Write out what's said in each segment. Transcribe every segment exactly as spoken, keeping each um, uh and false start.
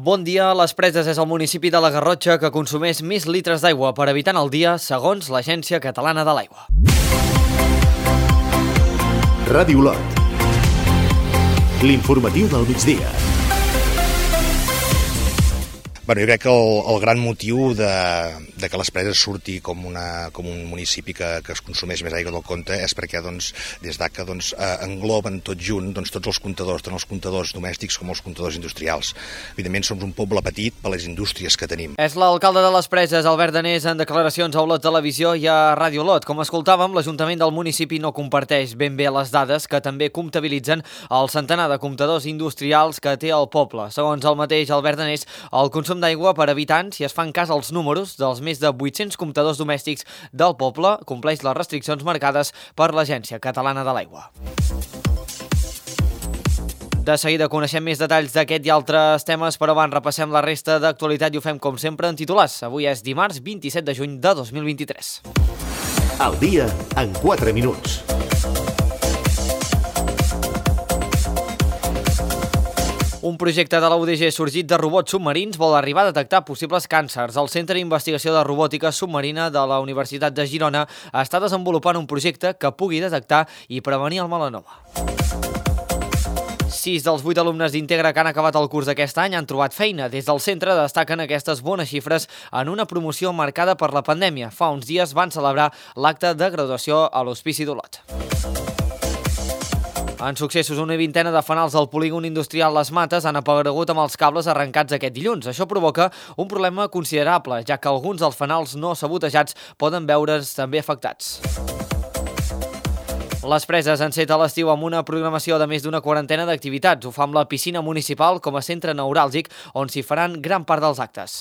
Bon dia. Les Preses és el municipi de la Garrotxa que consumeix més litres d'aigua per habitant al dia, segons l'Agència Catalana de l'Aigua. Ràdio Lot. L'informatiu del migdia. Bueno, jo crec que el, el gran motiu de, de que les Preses surti com, una, com un municipi que, que es consumeix més aigua del compte és perquè doncs, des d'A C A doncs, eh, engloben tot junt doncs, tots els comptadors, tant els comptadors domèstics com els comptadors industrials. Evidentment som un poble petit per les indústries que tenim. És l'alcalde de les Preses, Albert Danés, en declaracions a Olot Televisió i a Ràdio Lot. Com escoltàvem, l'Ajuntament del municipi no comparteix ben bé les dades que també comptabilitzen el centenar de comptadors industrials que té el poble. Segons el mateix Albert Danés, el consum d'aigua per habitant, si es fan cas als números dels més de vuit-cents comptadors domèstics del poble, compleix les restriccions marcades per l'Agència Catalana de l'Aigua. De seguida coneixem més detalls d'aquest i altres temes, però abans repassem la resta d'actualitat i ho fem com sempre en titulars. Avui és dimarts vint-i-set de juny de dos mil vint-i-tres. El dia en quatre minuts. Un projecte de la U D G sorgit de robots submarins vol arribar a detectar possibles càncers. El Centre d'Investigació de Robòtica Submarina de la Universitat de Girona està desenvolupant un projecte que pugui detectar i prevenir el melanoma. Sis dels vuit alumnes d'Integra que han acabat el curs d'aquest any han trobat feina. Des del centre destaquen aquestes bones xifres en una promoció marcada per la pandèmia. Fa uns dies van celebrar l'acte de graduació a l'Hospici d'Olot. En successos, una vintena de fanals del polígon industrial Les Mates han aparegut amb els cables arrencats aquest dilluns. Això provoca un problema considerable, ja que alguns dels fanals no sabotejats poden veure's també afectats. Les Preses enceta l'estiu amb una programació de més d'una quarantena d'activitats. Ho fa amb la piscina municipal com a centre neuràlgic, on s'hi faran gran part dels actes.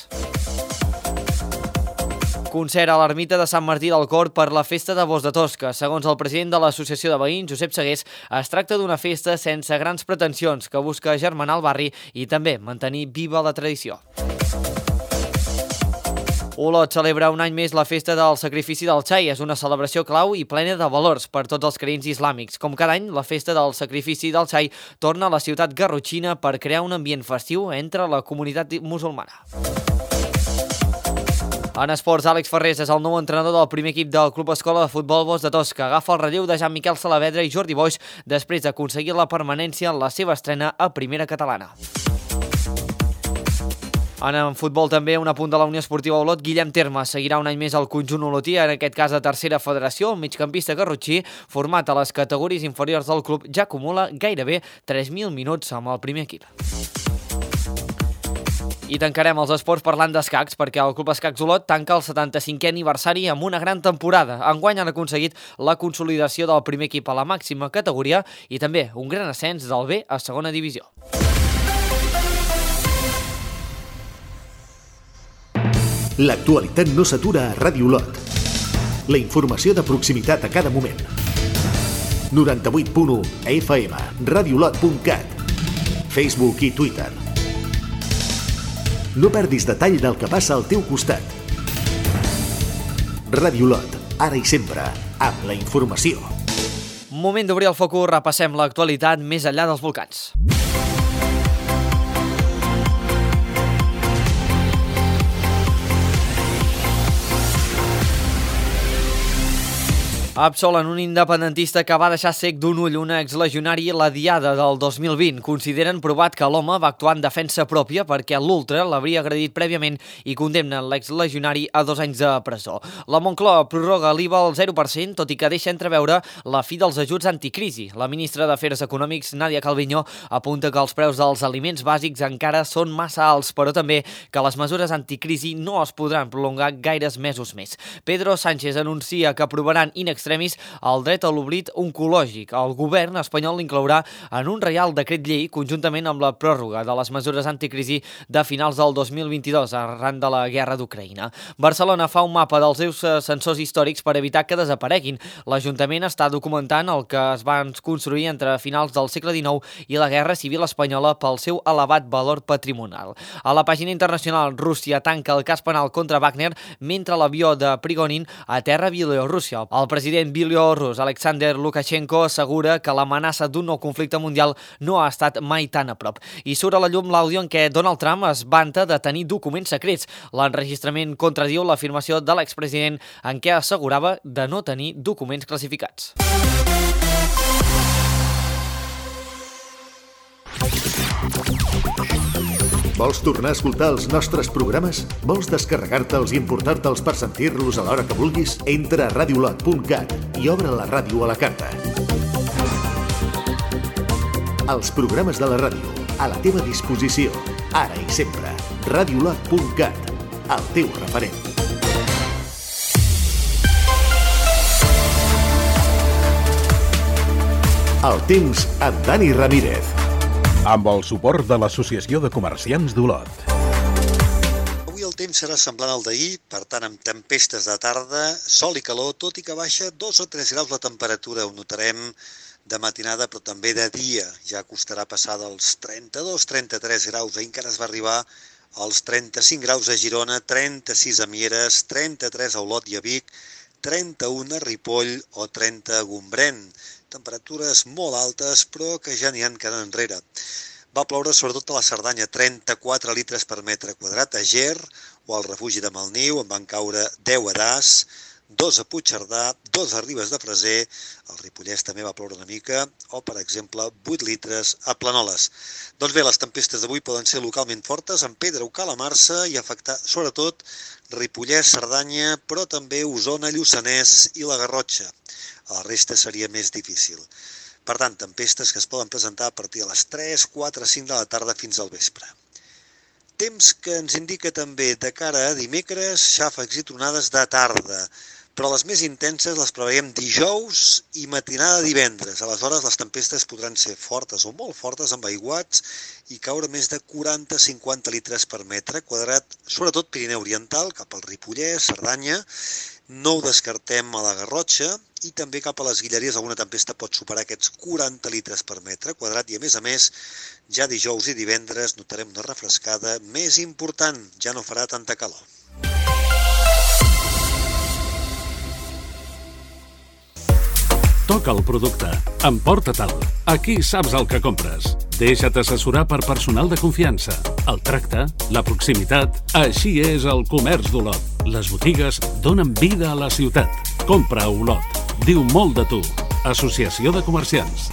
Concert a l'ermita de Sant Martí del Cor per la festa de Bos de Tosca. Segons el president de l'Associació de Veïns, Josep Segués, es tracta d'una festa sense grans pretensions que busca agermanar el barri i també mantenir viva la tradició. Olot celebra un any més la festa del sacrifici del xai. És una celebració clau i plena de valors per tots els creients islàmics. Com cada any, la festa del sacrifici del xai torna a la ciutat garrotxina per crear un ambient festiu entre la comunitat musulmana. En esports, Àlex Ferrés és el nou entrenador del primer equip del Club Escola de Futbol Bos de Tosca. Agafa el relleu de Jean-Miquel Salavedra i Jordi Boix després d'aconseguir la permanència en la seva estrena a Primera Catalana. En futbol també, un apunt de la Unió Esportiva Olot, Guillem Terme seguirà un any més al conjunt olotí, en aquest cas a tercera federació. El migcampista garrotxí, format a les categories inferiors del club, ja acumula gairebé tres mil minuts amb el primer equip. I tancarem els esports parlant d'escacs, perquè el Club Escacs Olot tanca el setanta-cinquè aniversari amb una gran temporada. Enguany han aconseguit la consolidació del primer equip a la màxima categoria i també un gran ascens del B a segona divisió. L'actualitat no s'atura a Ràdio Lot. La informació de proximitat a cada moment. noranta-vuit punt u F M, radiolot punt cat, Facebook i Twitter. No perdis detall del que passa al teu costat. Ràdio Lot, ara i sempre, amb la informació. Moment d'obrir el focus, repassem l'actualitat més enllà dels volcans. Absolen un independentista que va deixar cec d'un ull una exlegionari la diada del dos mil vint. Consideren provat que l'home va actuar en defensa pròpia perquè l'ultra l'hauria agredit prèviament i condemnen l'exlegionari a dos anys de presó. La Moncloa prorroga l'I V A al zero per cent, tot i que deixa entreveure la fi dels ajuts anticrisi. La ministra d'Afers Econòmics, Nadia Calviño, apunta que els preus dels aliments bàsics encara són massa alts, però també que les mesures anticrisi no es podran prolongar gaires mesos més. Pedro Sánchez anuncia que aprovaran in extremis el dret a l'oblit oncològic. El govern espanyol l'inclourà en un reial decret llei conjuntament amb la pròrroga de les mesures anticrisi de finals del dos mil vint-i-dos arran de la guerra d'Ucraïna. Barcelona fa un mapa dels seus sensors històrics per evitar que desapareguin. L'Ajuntament està documentant el que es van construir entre finals del segle dinou i la Guerra Civil Espanyola pel seu elevat valor patrimonial. A la pàgina internacional, Rússia tanca el cas penal contra Wagner mentre l'avió de Prigozhin aterra a Bielorússia. El president president bielorrus Alexander Lukashenko assegura que l'amenaça d'un nou conflicte mundial no ha estat mai tan a prop. I surt a la llum l'àudio en què Donald Trump es vanta de tenir documents secrets. L'enregistrament contradiu l'afirmació de l'expresident en què assegurava de no tenir documents classificats. Vols tornar a escoltar els nostres programes? Vols descarregar-te'ls i emportar-te'ls per sentir-los a l'hora que vulguis? Entra a radiolot punt cat i obre la ràdio a la carta. Els programes de la ràdio, a la teva disposició, ara i sempre. radiolot punt cat, el teu referent. El temps amb Dani Ramírez. Amb el suport de l'Associació de Comerciants d'Olot. Avui el temps serà semblant al d'ahir, per tant amb tempestes de tarda, sol i calor, tot i que baixa dos o tres graus la temperatura, ho notarem de matinada però també de dia. Ja costarà passar dels trenta-dos a trenta-tres graus, ahir encara es va arribar als trenta-cinc graus a Girona, trenta-sis a Mieres, trenta-tres a Olot i a Vic, trenta-u a Ripoll o trenta a Gombrèn. Temperatures molt altes, però que ja n'hi han quedant enrere. Va ploure sobretot a la Cerdanya, trenta-quatre litres per metre quadrat, a Ger o al refugi de Malniu, en van caure deu a Das, dos a Puigcerdà, dos a Ribes de Freser, al Ripollès també va ploure una mica, o, per exemple, vuit litres a Planoles. Doncs bé, les tempestes d'avui poden ser localment fortes, en Pedra o Calamarsa, i afectar, sobretot, Ripollès, Cerdanya, però també Osona, Lluçanès i la Garrotxa. A la resta seria més difícil. Per tant, tempestes que es poden presentar a partir de les tres, quatre, cinc de la tarda fins al vespre. Temps que ens indica també de cara a dimecres, xàfecs i tronades de tarda, però les més intenses les preveiem dijous i matinada divendres. Aleshores, les tempestes podran ser fortes o molt fortes, amb aiguats, i caure més de quaranta a cinquanta litres per metre quadrat, sobretot Pirineu Oriental, cap al Ripollès, Cerdanya. No ho descartem a la Garrotxa, i també cap a les Guilleries alguna tempesta pot superar aquests quaranta litres per metre quadrat, i a més a més, ja dijous i divendres notarem una refrescada més important, ja no farà tanta calor. Toca el producte, emporta-te'l. Aquí saps el que compres. Deixa't assessorar per personal de confiança. El tracte, la proximitat, així és el comerç d'Olot. Les botigues donen vida a la ciutat. Compra a Olot. Diu molt de tu. Associació de Comerciants.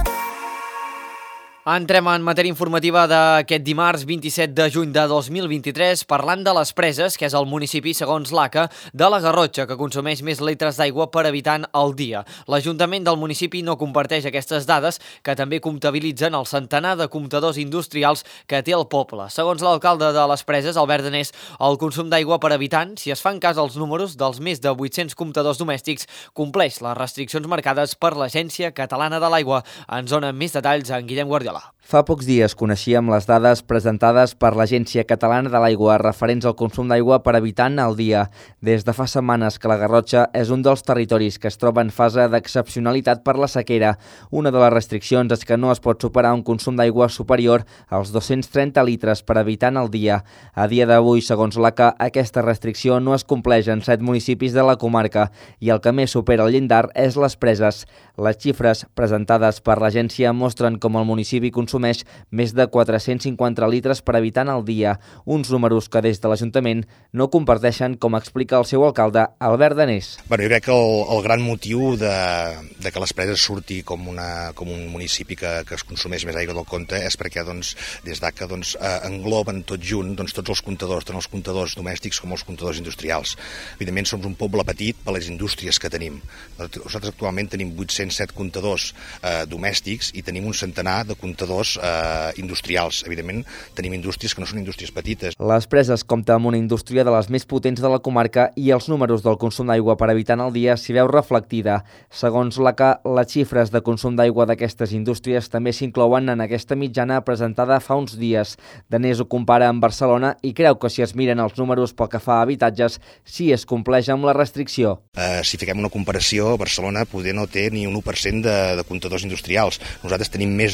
Entrem en matèria informativa d'aquest dimarts vint-i-set de juny de dos mil vint-i-tres parlant de les Preses, que és el municipi, segons l'A C A, de la Garrotxa, que consumeix més litres d'aigua per habitant al dia. L'Ajuntament del municipi no comparteix aquestes dades, que també comptabilitzen el centenar de comptadors industrials que té el poble. Segons l'alcalde de les Preses, Albert Danés, el consum d'aigua per habitant, si es fan cas als números dels més de vuit-cents comptadors domèstics, compleix les restriccions marcades per l'Agència Catalana de l'Aigua. Ens dona més detalls en Guillem Guardiola. Fa pocs dies coneixíem les dades presentades per l'Agència Catalana de l'Aigua referents al consum d'aigua per habitant al dia. Des de fa setmanes que la Garrotxa és un dels territoris que es troba en fase d'excepcionalitat per la sequera. Una de les restriccions és que no es pot superar un consum d'aigua superior als dos-cents trenta litres per habitant al dia. A dia d'avui, segons l'A C A, aquesta restricció no es compleix en set municipis de la comarca i el que més supera el llindar és les Preses. Les xifres presentades per l'agència mostren com el municipi consumeix més de quatre-cents cinquanta litres per habitant al dia, uns números que des de l'Ajuntament no comparteixen, com explica el seu alcalde, Albert Danés. Bueno, jo crec que el, el gran motiu de, de que les Preses surti com, una, com un municipi que, que es consumeix més aigua del compte és perquè doncs, des d'A C A doncs, eh, engloben tot junt doncs, tots els comptadors, tant els comptadors domèstics com els comptadors industrials. Evidentment, som un poble petit per les indústries que tenim. Nosaltres actualment tenim vuit-cents set comptadors eh, domèstics i tenim un centenar de comptadors eh, industrials. Evidentment, tenim indústries que no són indústries petites. Les Preses compta amb una indústria de les més potents de la comarca i els números del consum d'aigua per habitant al dia s'hi veu reflectida. Segons l'A C A, les xifres de consum d'aigua d'aquestes indústries també s'inclouen en aquesta mitjana presentada fa uns dies. Danés ho compara amb Barcelona i creu que si es miren els números pel que fa a habitatges, sí es compleix amb la restricció. Eh, si fiquem una comparació, Barcelona poder no té ni un u per cent de, de comptadors industrials. Nosaltres tenim més d'un deu per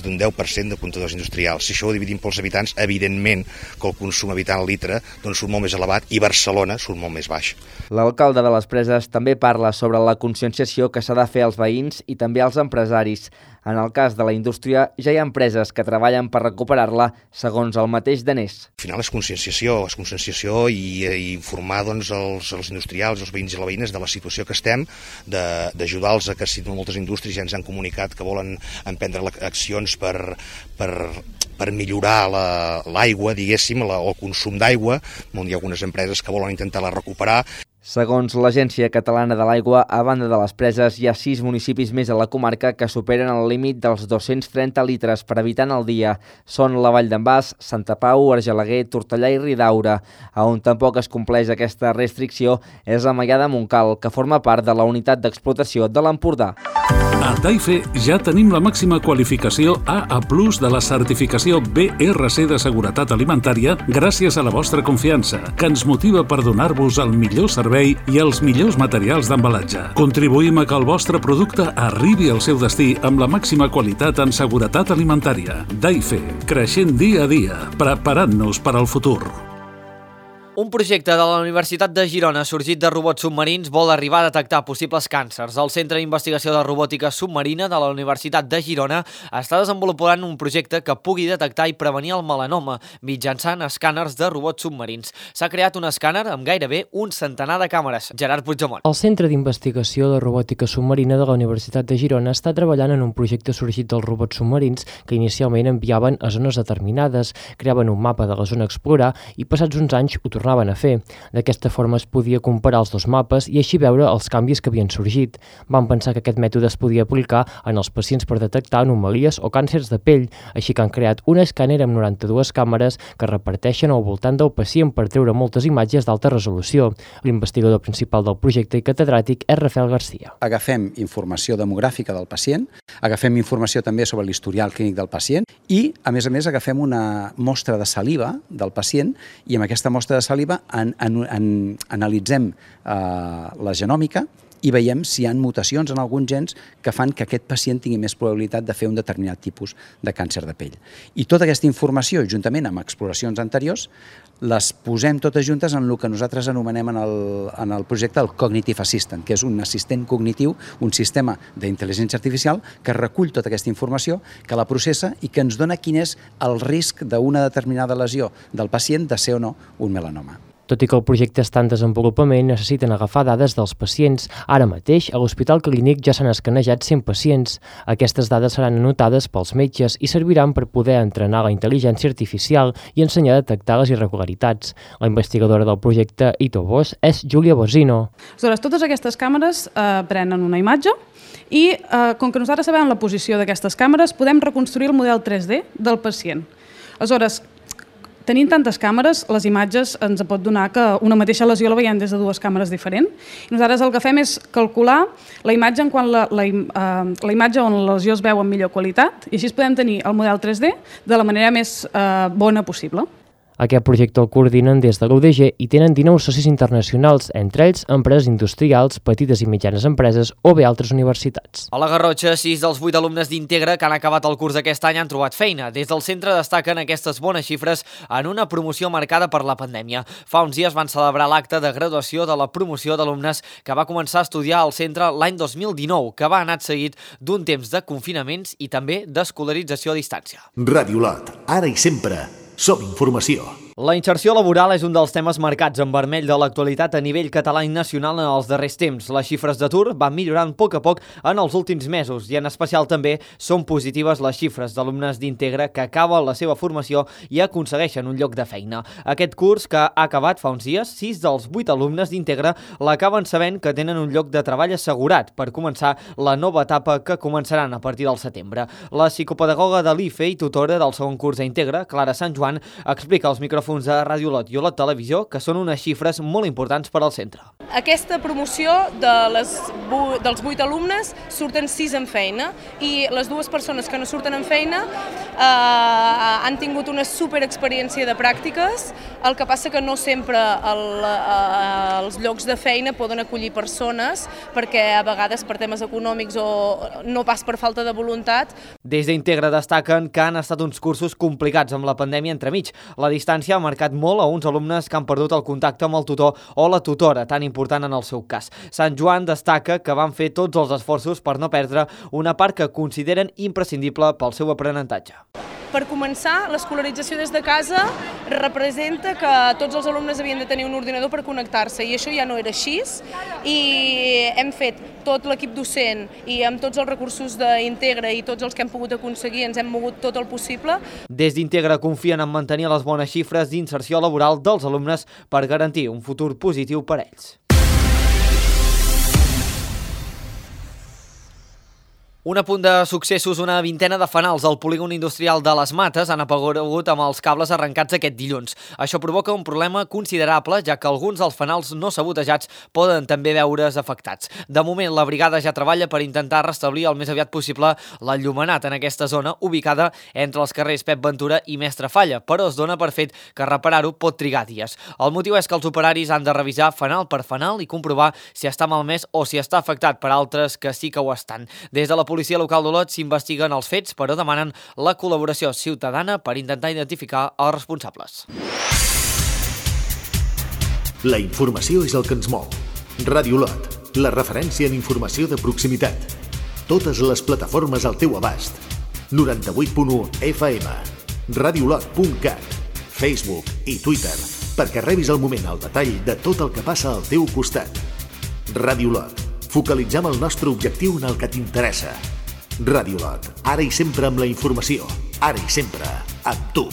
per cent de comptadors industrials. Si això ho dividim pels habitants, evidentment que el consum habitant al litre doncs, surt molt més elevat i Barcelona surt molt més baix. L'alcalde de les Preses també parla sobre la conscienciació que s'ha de fer als veïns i també als empresaris. En el cas de la indústria, ja hi ha empreses que treballen per recuperar-la, segons el mateix danès. Al final és conscienciació, és conscienciació i, i informar doncs, els, els industrials, els veïns i les veïnes de la situació que estem, d'ajudar-los a que si moltes indústries ja ens han comunicat que volen emprendre accions per, per, per millorar l'aigua, la, diguéssim, la, el consum d'aigua, on hi ha algunes empreses que volen intentar-la recuperar. Segons l'Agència Catalana de l'Aigua, a banda de les Preses, hi ha sis municipis més a la comarca que superen el límit dels dos-cents trenta litres per habitant al dia. Són la Vall d'en Bas, Santa Pau, Argelaguer, Tortellà i Ridaura. A on tampoc es compleix aquesta restricció és a Maià de Montcal, que forma part de la unitat d'explotació de l'Empordà. A Taife ja tenim la màxima qualificació A A plus de la certificació B R C de seguretat alimentària gràcies a la vostra confiança, que ens motiva per donar-vos el millor servei i els millors materials d'embalatge. Contribuïm a que el vostre producte arribi al seu destí amb la màxima qualitat en seguretat alimentària. Taife, creixent dia a dia, preparant-nos per al futur. Un projecte de la Universitat de Girona sorgit de robots submarins vol arribar a detectar possibles càncers. El Centre d'Investigació de Robòtica Submarina de la Universitat de Girona està desenvolupant un projecte que pugui detectar i prevenir el melanoma mitjançant escàners de robots submarins. S'ha creat un escàner amb gairebé un centenar de càmeres. Gerard Puigdemont. El Centre d'Investigació de Robòtica Submarina de la Universitat de Girona està treballant en un projecte sorgit dels robots submarins que inicialment enviaven a zones determinades, creaven un mapa de la zona a explorar i passats uns anys ho tornaven tornaven a fer. D'aquesta forma es podia comparar els dos mapes i així veure els canvis que havien sorgit. Van pensar que aquest mètode es podia aplicar en els pacients per detectar anomalies o càncers de pell, així que han creat un escàner amb noranta-dues càmeres que reparteixen al voltant del pacient per treure moltes imatges d'alta resolució. L'investigador principal del projecte i catedràtic és Rafael García. Agafem informació demogràfica del pacient, agafem informació també sobre l'historial clínic del pacient i, a més a més, agafem una mostra de saliva del pacient i amb aquesta mostra de saliva en, en, en, analitzem eh, la genòmica i veiem si hi ha mutacions en alguns gens que fan que aquest pacient tingui més probabilitat de fer un determinat tipus de càncer de pell. I tota aquesta informació, juntament amb exploracions anteriors, les posem totes juntes en el que nosaltres anomenem en el, en el projecte el Cognitive Assistant, que és un assistent cognitiu, un sistema d'intel·ligència artificial que recull tota aquesta informació, que la processa i que ens dona quin és el risc d'una determinada lesió del pacient de ser o no un melanoma. Tot i que el projecte està en desenvolupament, necessiten agafar dades dels pacients. Ara mateix, a l'Hospital Clínic ja s'han escanejat cent pacients. Aquestes dades seran anotades pels metges i serviran per poder entrenar la intel·ligència artificial i ensenyar a detectar les irregularitats. La investigadora del projecte Itobos és Júlia Bosino. Aleshores, totes aquestes càmeres eh, prenen una imatge i, eh, com que nosaltres sabem la posició d'aquestes càmeres, podem reconstruir el model tres D del pacient. Aleshores, tenint tantes càmeres, les imatges ens pot donar que una mateixa lesió la veiem des de dues càmeres diferents. I nosaltres el que fem és calcular la imatge en quan la, la, uh, la imatge on la lesió es veu amb millor qualitat i així podem tenir el model tres D de la manera més uh, bona possible. Aquest projecte el coordinen des de l'U D G i tenen dinou socis internacionals, entre ells empreses industrials, petites i mitjanes empreses o bé altres universitats. A la Garrotxa, sis dels vuit alumnes d'Integra que han acabat el curs aquest any han trobat feina. Des del centre destaquen aquestes bones xifres en una promoció marcada per la pandèmia. Fa uns dies van celebrar l'acte de graduació de la promoció d'alumnes que va començar a estudiar al centre l'any dos mil dinou, que va anar seguit d'un temps de confinaments i també d'escolarització a distància. Ràdio Lot, ara i sempre. Som informació. La inserció laboral és un dels temes marcats en vermell de l'actualitat a nivell català i nacional en els darrers temps. Les xifres d'atur van millorant a poc a poc en els últims mesos i en especial també són positives les xifres d'alumnes d'Integra que acaben la seva formació i aconsegueixen un lloc de feina. Aquest curs que ha acabat fa uns dies, sis dels vuit alumnes d'Integra l'acaben sabent que tenen un lloc de treball assegurat per començar la nova etapa que començaran a partir del setembre. La psicopedagoga de l'I F E i tutora del segon curs a Integra, Clara Sant Joan, explica als micròfons micròfons de Ràdio Olot i Olot Televisió, que són unes xifres molt importants per al centre. Aquesta promoció de les, dels vuit alumnes surten sis en feina i les dues persones que no surten en feina eh, han tingut una superexperiència de pràctiques, el que passa que no sempre el, eh, els llocs de feina poden acollir persones perquè a vegades per temes econòmics o no pas per falta de voluntat. Des d'Integra destaquen que han estat uns cursos complicats amb la pandèmia entremig. La distància ha marcat molt a uns alumnes que han perdut el contacte amb el tutor o la tutora, tan important en el seu cas. Sant Joan destaca que van fer tots els esforços per no perdre una part que consideren imprescindible pel seu aprenentatge. Per començar, l'escolarització des de casa representa que tots els alumnes havien de tenir un ordinador per connectar-se i això ja no era així i hem fet tot l'equip docent i amb tots els recursos d'Integra i tots els que hem pogut aconseguir ens hem mogut tot el possible. Des d'Integra confien en mantenir les bones xifres d'inserció laboral dels alumnes per garantir un futur positiu per a ells. Un apunt de successos, una vintena de fanals al polígon industrial de les Mates han aparegut amb els cables arrencats aquest dilluns. Això provoca un problema considerable, ja que alguns dels fanals no sabotejats poden també veure's afectats. De moment, la brigada ja treballa per intentar restablir el més aviat possible l'enllumenat en aquesta zona, ubicada entre els carrers Pep Ventura i Mestre Falla, però es dona per fet que reparar-ho pot trigar dies. El motiu és que els operaris han de revisar fanal per fanal i comprovar si està malmès o si està afectat per altres que sí que ho estan. Des de la La policia local d'Olot s'investiguen els fets, però demanen la col·laboració ciutadana per intentar identificar els responsables. La informació és el que ens mou. Ràdio Olot, la referència en informació de proximitat. Totes les plataformes al teu abast. noranta-vuit punt u F M, radiolot punt cat, Facebook i Twitter, perquè rebis al moment el detall de tot el que passa al teu costat. Ràdio Olot. Focalitzem el nostre objectiu en el que t'interessa. Ràdio Olot, ara i sempre amb la informació, ara i sempre amb tu.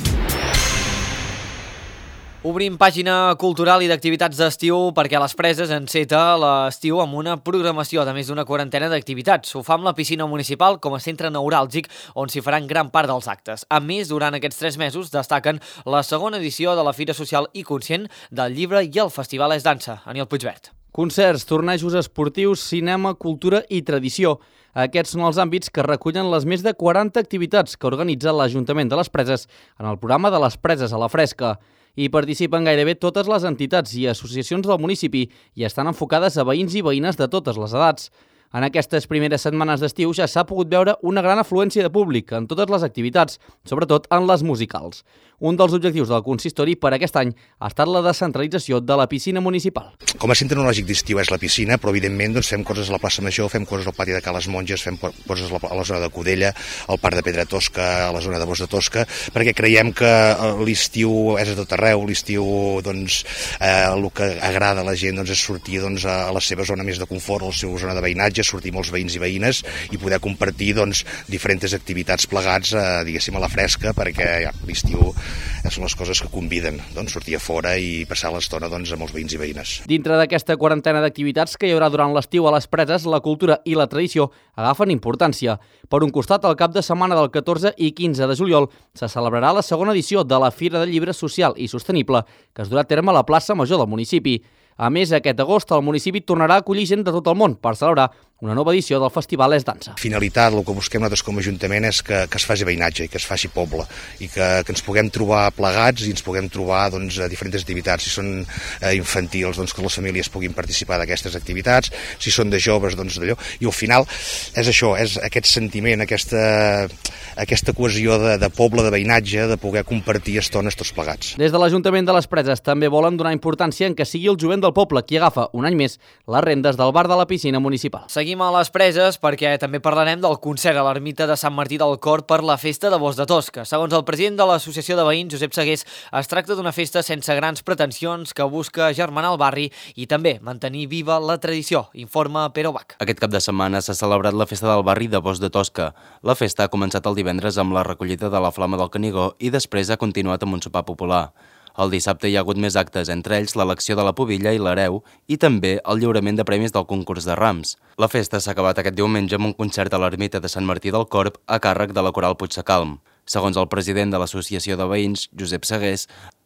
Obrim pàgina cultural i d'activitats d'estiu perquè les Preses enceta l'estiu amb una programació de més d'una quarantena d'activitats. Ho fa amb la piscina municipal com a centre neuràlgic on s'hi faran gran part dels actes. A més, durant aquests tres mesos destaquen la segona edició de la Fira Social i Conscient del Llibre i el Festival És Dansa. Aniel Puigvert. Concerts, tornejos esportius, cinema, cultura i tradició. Aquests són els àmbits que recullen les més de quaranta activitats que organitza l'Ajuntament de les Preses en el programa de les Preses a la Fresca. Hi participen gairebé totes les entitats i associacions del municipi i estan enfocades a veïns i veïnes de totes les edats. En aquestes primeres setmanes d'estiu ja s'ha pogut veure una gran afluència de públic en totes les activitats, sobretot en les musicals. Un dels objectius del consistori per aquest any ha estat la descentralització de la piscina municipal. Com a centre neuràlgic d'estiu és la piscina, però evidentment doncs, fem coses a la plaça Major, fem coses al pati de Ca les Monges, fem coses a la zona de Codella, al parc de Pedra Tosca, a la zona de Bos de Tosca, perquè creiem que l'estiu és a tot arreu, l'estiu doncs, eh, el que agrada a la gent doncs, és sortir doncs, a la seva zona més de confort, a la seva zona de veïnatge, sortir molts veïns i veïnes i poder compartir doncs, diferents activitats plegats eh, diguéssim a la fresca, perquè ja, l'estiu són les coses que conviden, doncs, sortir a fora i passar l'estona doncs, amb els veïns i veïnes. Dintre d'aquesta quarantena d'activitats que hi haurà durant l'estiu a les Preses, la cultura i la tradició agafen importància. Per un costat, el cap de setmana del catorze i quinze de juliol se celebrarà la segona edició de la Fira del Llibre Social i Sostenible, que es durà a terme a la plaça Major del municipi. A més, aquest agost el municipi tornarà a acollir gent de tot el món per celebrar una nova edició del Festival És Dansa. Finalitat, el que busquem nosaltres com a Ajuntament és que, que es faci veïnatge i que es faci poble i que, que ens puguem trobar plegats i ens puguem trobar doncs, a diferents activitats. Si són eh, infantils, doncs, que les famílies puguin participar d'aquestes activitats, si són de joves, doncs d'allò. I al final és això, és aquest sentiment, aquesta, aquesta cohesió de, de poble, de veïnatge, de poder compartir estones tots plegats. Des de l'Ajuntament de les Preses també volen donar importància en que sigui el jovent del poble qui agafa un any més les rendes del bar de la piscina municipal. Seguim a les Preses perquè també parlarem del concert a l'ermita de Sant Martí del Cor per la festa de Bos de Tosca. Segons el president de l'Associació de Veïns, Josep Segués, es tracta d'una festa sense grans pretensions que busca germanar el barri i també mantenir viva la tradició, informa Pere Bach. Aquest cap de setmana s'ha celebrat la festa del barri de Bos de Tosca. La festa ha començat el divendres amb la recollida de la Flama del Canigó i després ha continuat amb un sopar popular. El dissabte hi ha hagut més actes, entre ells l'elecció de la pubilla i l'hereu i també el lliurament de premis del concurs de rams. La festa s'ha acabat aquest diumenge amb un concert a l'ermita de Sant Martí del Corb a càrrec de la Coral Puigsecalm. Segons el president de l'Associació de Veïns, Josep Segués,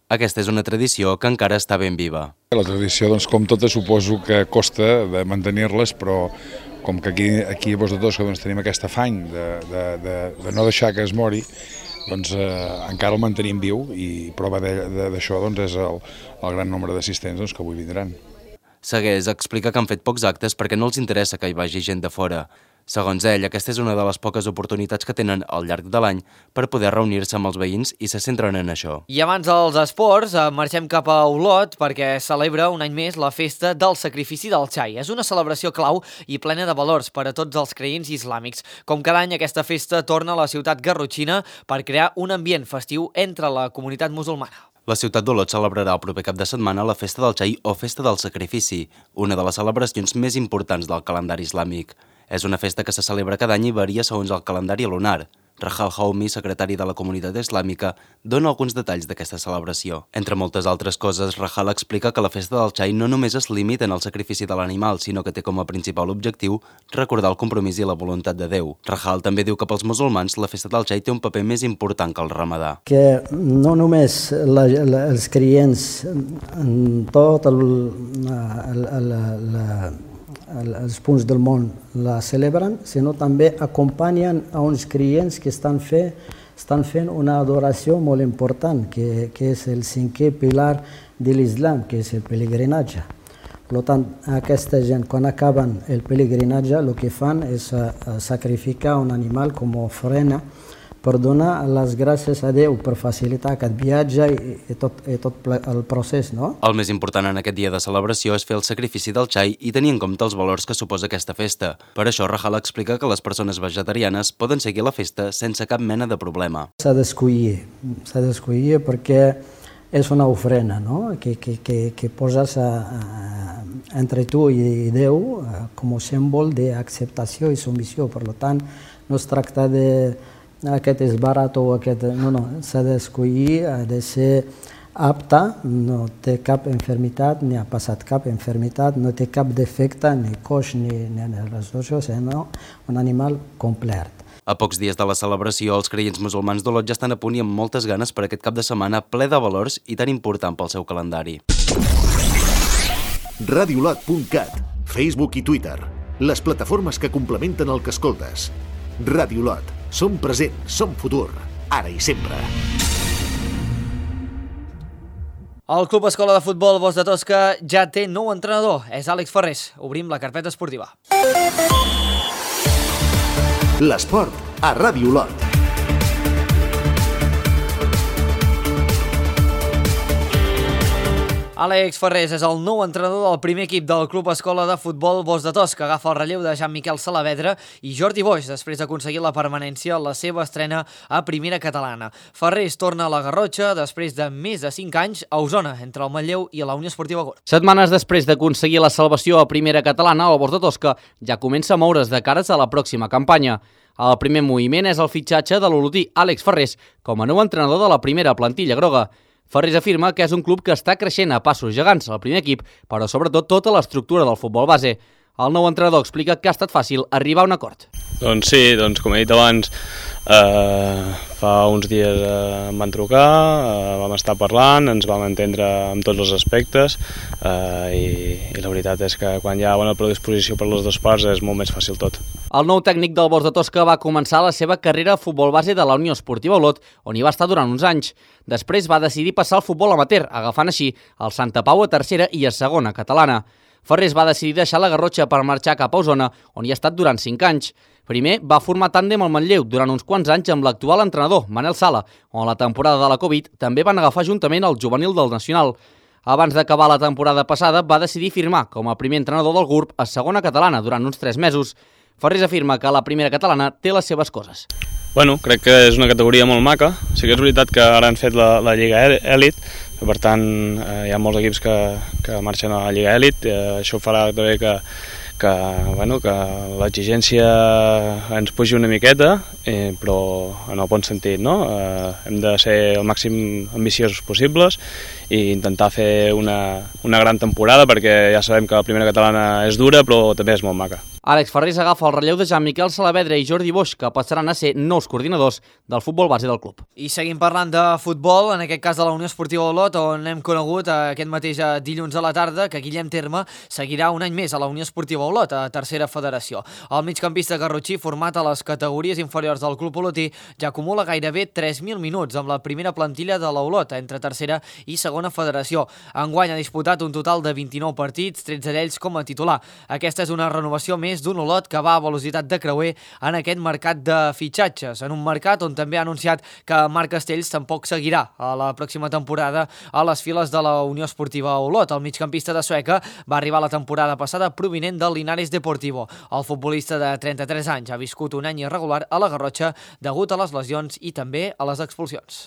Aquesta és una tradició que encara està ben viva. La tradició, doncs, com tota, suposo que costa de mantenir-les, però com que aquí, aquí a Bosc de Tosca doncs, tenim aquest afany de, de, de, de no deixar que es mori, doncs eh, encara el mantenim viu i prova d'això doncs, és el, el gran nombre d'assistents doncs, que avui vindran. Segués explica que han fet pocs actes perquè no els interessa que hi vagi gent de fora. Segons ell, aquesta és una de les poques oportunitats que tenen al llarg de l'any per poder reunir-se amb els veïns i se centren en això. I abans dels esports, marxem cap a Olot perquè celebra un any més la festa del sacrifici del xai. És una celebració clau i plena de valors per a tots els creients islàmics. Com cada any, aquesta festa torna a la ciutat garrotxina per crear un ambient festiu entre la comunitat musulmana. La ciutat d'Olot celebrarà el proper cap de setmana la Festa del Xai o Festa del Sacrifici, una de les celebracions més importants del calendari islàmic. És una festa que se celebra cada any i varia segons el calendari lunar. Rahal Houmi, secretari de la comunitat islàmica, dona alguns detalls d'aquesta celebració. Entre moltes altres coses, Rahal explica que la festa del xai no només es limita en el sacrifici de l'animal, sinó que té com a principal objectiu recordar el compromís i la voluntat de Déu. Rahal també diu que pels musulmans la festa del xai té un paper més important que el ramadà. Que no només la, la, els creients en tot el, el, el, el els punts del món la celebren, sinó també acompanyen a uns creients que estan, fe, estan fent una adoració molt important, que, que és el cinquè pilar de l'Islam, que és el pelegrinatge. Per tant, aquesta gent, quan acaben el pelegrinatge, el que fan és sacrificar un animal com a ofrena per donar les gràcies a Déu, per facilitar aquest viatge i, i, tot, i tot el procés, no? El més important en aquest dia de celebració és fer el sacrifici del xai i tenir en compte els valors que suposa aquesta festa. Per això, Rahal explica que les persones vegetarianes poden seguir la festa sense cap mena de problema. S'ha d'escollir, s'ha d'escollir perquè és una ofrena, no? que, que, que, que poses a, a, entre tu i Déu a, com a símbol d'acceptació i submissió. Per tant, no es tracta de aquest és barat o aquest... No, no, s'ha d'escollir, ha de ser apte, no té cap enfermitat, ni ha passat cap enfermitat, no té cap defecte, ni coix, ni, ni res d'això, sinó un animal complet. A pocs dies de la celebració, els creients musulmans d'Olot ja estan a punt i amb moltes ganes per aquest cap de setmana ple de valors i tan important pel seu calendari. radiolot punt cat, Facebook i Twitter, les plataformes que complementen el que escoltes. Radiolot, som present, som futur, ara i sempre. El Club Escola de Futbol Bosc de Tosca ja té nou entrenador, és Àlex Ferrés. Obrim la carpeta esportiva. L'esport a Radiolot. Àlex Ferrés és el nou entrenador del primer equip del Club Escola de Futbol Bosc de Tosca. Agafa el relleu de Jean-Miquel Salavedra i Jordi Boix, després d'aconseguir la permanència a la seva estrena a Primera Catalana. Ferrés torna a la Garrotxa després de més de cinc anys a Osona, entre el Manlleu i la Unió Esportiva Gorg. Setmanes després d'aconseguir la salvació a Primera Catalana, el Bosc de Tosca ja comença a moure's de cares a la pròxima campanya. El primer moviment és el fitxatge de l'olotí Àlex Ferrés com a nou entrenador de la primera plantilla groga. Ferrés afirma que és un club que està creixent a passos gegants al primer equip, però sobretot tota l'estructura del futbol base. El nou entrenador explica que ha estat fàcil arribar a un acord. Doncs sí, doncs com he dit abans, eh, fa uns dies eh, em van trucar, eh, vam estar parlant, ens vam entendre amb tots els aspectes eh, i, i la veritat és que quan hi ha bona predisposició per les dues parts és molt més fàcil tot. El nou tècnic del Bosc de Tosca va començar la seva carrera a futbol base de la Unió Esportiva Olot, on hi va estar durant uns anys. Després va decidir passar al futbol amateur, agafant així el Santa Pau a tercera i a segona catalana. Ferrés va decidir deixar la Garrotxa per marxar cap a Osona, on hi ha estat durant cinc anys. Primer va formar tàndem al Manlleu durant uns quants anys amb l'actual entrenador, Manel Sala, on a la temporada de la Covid també van agafar juntament el juvenil del Nacional. Abans d'acabar la temporada passada va decidir firmar com a primer entrenador del G U R P a segona catalana durant uns tres mesos. Ferrés afirma que la primera catalana té les seves coses. Bueno, crec que és una categoria molt maca. Sí que és veritat que ara han fet la, la Lliga Elit, per tant eh, hi ha molts equips que, que marxen a la Lliga Elit. Eh, això farà també que, que, bueno, que l'exigència ens pugi una miqueta, eh, però en el bon sentit, no? Eh, hem de ser el màxim ambiciosos possibles i intentar fer una, una gran temporada, perquè ja sabem que la primera catalana és dura, però també és molt maca. Àlex Ferrés agafa el relleu de Jean-Miquel Salavedra i Jordi Boix, que passaran a ser nous coordinadors del futbol base del club. I seguim parlant de futbol, en aquest cas de la Unió Esportiva Olot, on hem conegut aquest mateix dilluns a la tarda que Guillem Terme seguirà un any més a la Unió Esportiva Olot, a tercera federació. El migcampista garrotxí, format a les categories inferiors del club olotí, ja acumula gairebé tres mil minuts amb la primera plantilla de l'Olot, entre tercera i segona federació. Enguany ha disputat un total de vint-i-nou partits, tretze d'ells com a titular. Aquesta és una renovació més d'un Olot que va a velocitat de creuer en aquest mercat de fitxatges, en un mercat on també ha anunciat que Marc Castells tampoc seguirà a la pròxima temporada a les files de la Unió Esportiva Olot. El migcampista de Sueca va arribar la temporada passada provinent del Linares Deportivo. El futbolista de trenta-tres anys ha viscut un any irregular a la Garrotxa degut a les lesions i també a les expulsions.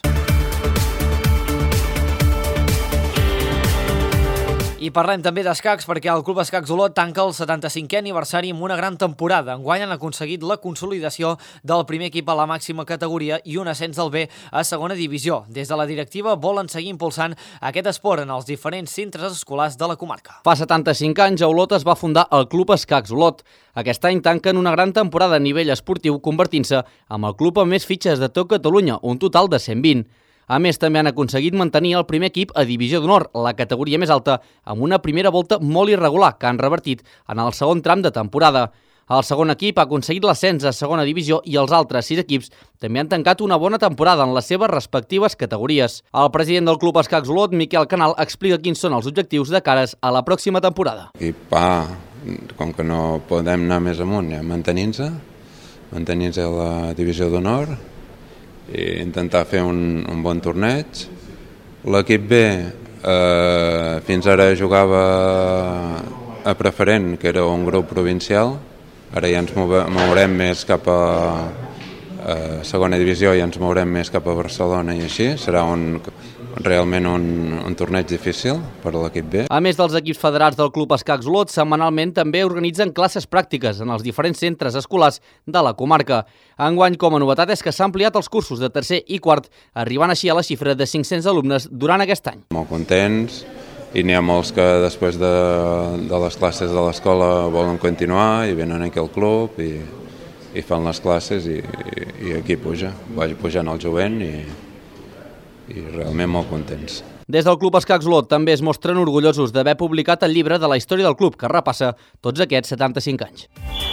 I parlem també d'escacs perquè el Club Escacs Olot tanca el setanta-cinquè aniversari amb una gran temporada. Enguany han aconseguit la consolidació del primer equip a la màxima categoria i un ascens del B a segona divisió. Des de la directiva volen seguir impulsant aquest esport en els diferents centres escolars de la comarca. Fa setanta-cinc anys a Olot es va fundar el Club Escacs Olot. Aquest any tanquen una gran temporada a nivell esportiu, convertint-se en el club amb més fitxes de tot Catalunya, un total de cent vint. A més, també han aconseguit mantenir el primer equip a Divisió d'Honor, la categoria més alta, amb una primera volta molt irregular que han revertit en el segon tram de temporada. El segon equip ha aconseguit l'ascens a segona divisió i els altres sis equips també han tancat una bona temporada en les seves respectives categories. El president del Club Escacs Olot, Miquel Canal, explica quins són els objectius de cares a la pròxima temporada. L'equip va, com que no podem anar més amunt, ja mantenint-se, mantenint-se a la Divisió d'Honor, i intentar fer un, un bon torneig. L'equip B eh, fins ara jugava a preferent, que era un grup provincial. Ara ja ens move, mourem més cap a, a segona divisió i ens mourem més cap a Barcelona i així. Serà un, realment un, un torneig difícil per a l'equip B. A més dels equips federats del Club Escacs Olot, setmanalment també organitzen classes pràctiques en els diferents centres escolars de la comarca. Enguany, com a novetat, és que s'han ampliat els cursos de tercer i quart, arribant així a la xifra de cinc-cents alumnes durant aquest any. Molt contents, i n'hi ha molts que després de, de les classes de l'escola volen continuar i venen aquí al club i, i fan les classes i, i, i aquí puja, vaig pujant el jovent i, i realment molt contents. Des del Club Escacs Olot també es mostren orgullosos d'haver publicat el llibre de la història del club, que repassa tots aquests setanta-cinc anys.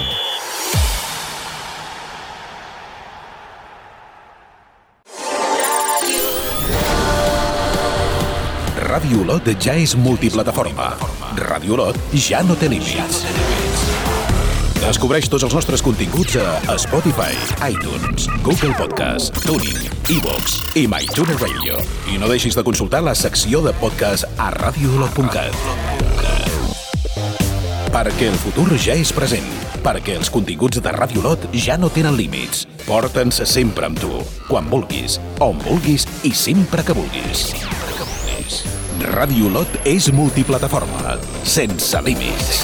Ràdio Olot ja és multiplataforma. Ràdio Olot ja no té límits. Descobreix tots els nostres continguts a Spotify, iTunes, Google Podcast, TuneIn, iVoox i MyTuner Radio. I no deixis de consultar la secció de podcast a radio olot punt cat. Perquè el futur ja és present. Perquè els continguts de Ràdio Olot ja no tenen límits. Porta'ns sempre amb tu, quan vulguis, on vulguis i sempre que vulguis. Ràdio Olot és multiplataforma, sense límits.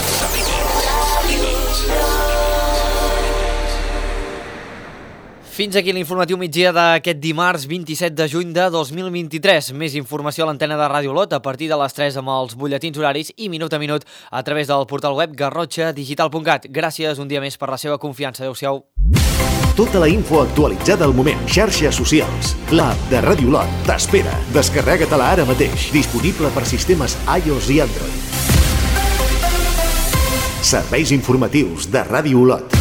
Fins aquí l'informatiu migdia d'aquest dimarts vint-i-set de juny de dos mil vint-i-tres. Més informació a l'antena de Ràdio Olot a partir de les tres amb els butlletins horaris i minut a minut a través del portal web garrotxa digital punt cat. Gràcies un dia més per la seva confiança. Adéu-siau. Tota la info actualitzada al moment. Xarxes socials. L'app de Ràdio Olot t'espera. Descarrega-te-la ara mateix. Disponible per sistemes iOS i Android. Serveis informatius de Ràdio Olot.